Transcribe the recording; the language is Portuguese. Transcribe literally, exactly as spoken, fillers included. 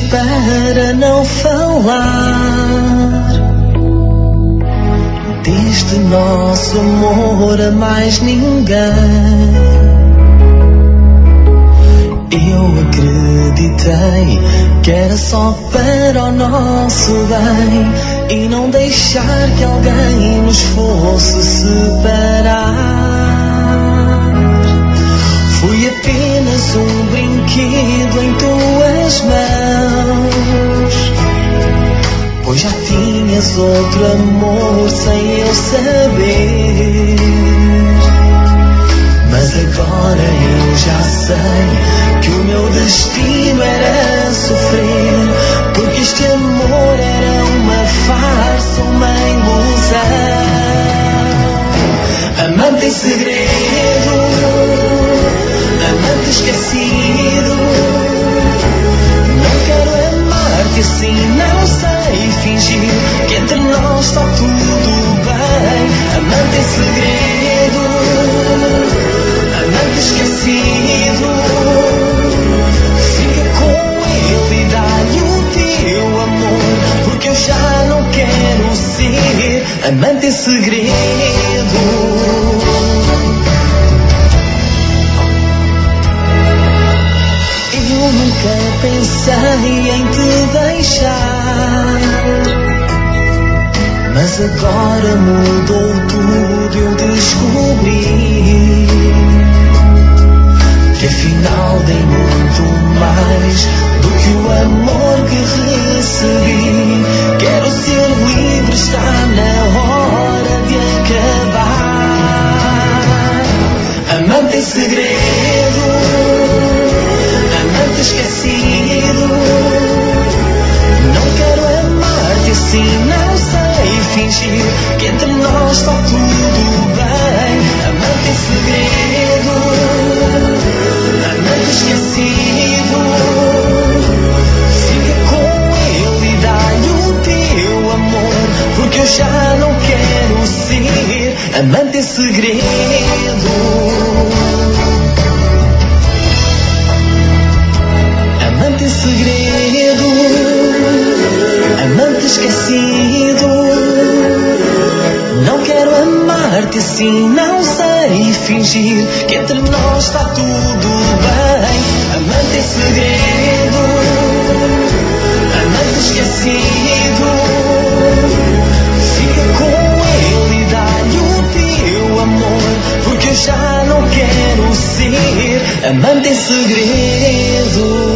para não falar deste nosso amor a mais ninguém. Eu acreditei que era só para o nosso bem e não deixar que alguém nos fosse separar. Fui apenas um brinquedo em tuas mãos, pois já tinhas outro amor sem eu saber. Mas agora eu já sei que o meu destino era sofrer, porque este amor era uma farsa, uma ilusão. Amante em segredo, amante esquecido, não quero amar-te assim, não sei fingir que entre nós está tudo bem. Amante em segredo, amante esquecido, fica com ele e dá-lhe o teu amor, porque eu já não quero ser amante em segredo. Eu nunca pensei em te deixar, mas agora mudou tudo, eu descobri que afinal dei muito mais do que o amor que recebi. Quero ser livre, está na hora de acabar. Amante em segredo, amante esquecido, não quero amar-te assim, não sei fingir que entre nós está tudo bem. Amante em segredo, amante esquecido, fica com ele e dá-lhe o teu amor, porque eu já não quero ser amante em segredo. Amante em segredo, amante esquecido, não quero amar-te assim, não sei fingir que entre nós está tudo bem. Amante em segredo, amante esquecido, fica com ele e dá-lhe o teu amor, porque eu já não quero ser amante em segredo.